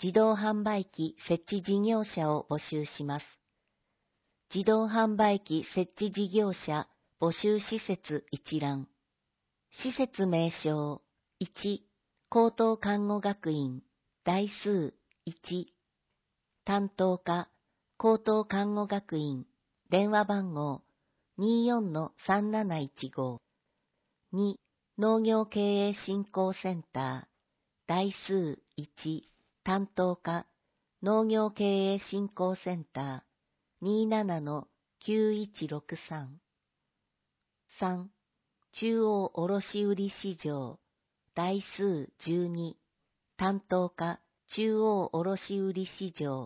自動販売機設置事業者を募集します。自動販売機設置事業者募集施設一覧。施設名称1、高等看護学院、台数1、担当課、高等看護学院、電話番号24-3715。2、農業経営振興センター、台数1、担当課、農業経営振興センター27-9163。3、中央卸売市場、台数12、担当課、中央卸売市場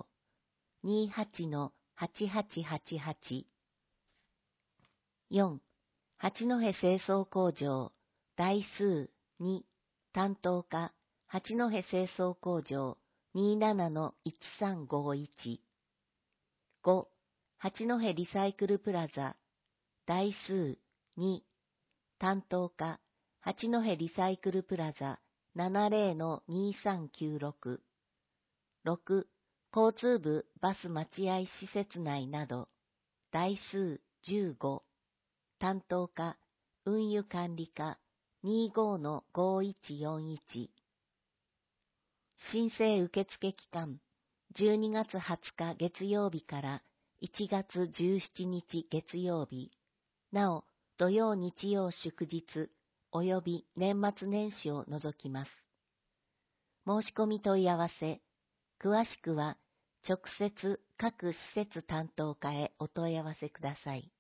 28-8888。4、八戸清掃工場、台数2、担当課、八戸清掃工場27-1351。5、八戸リサイクルプラザ、台数2、担当課、八戸リサイクルプラザ70-2396。6、交通部バス待合施設内など、台数15、担当課、運輸管理課25-5141。申請受付期間、12月20日月曜日から1月17日月曜日。なお、土曜日曜祝日及び年末年始を除きます。申し込み問い合わせ、詳しくは直接各施設担当課へお問い合わせください。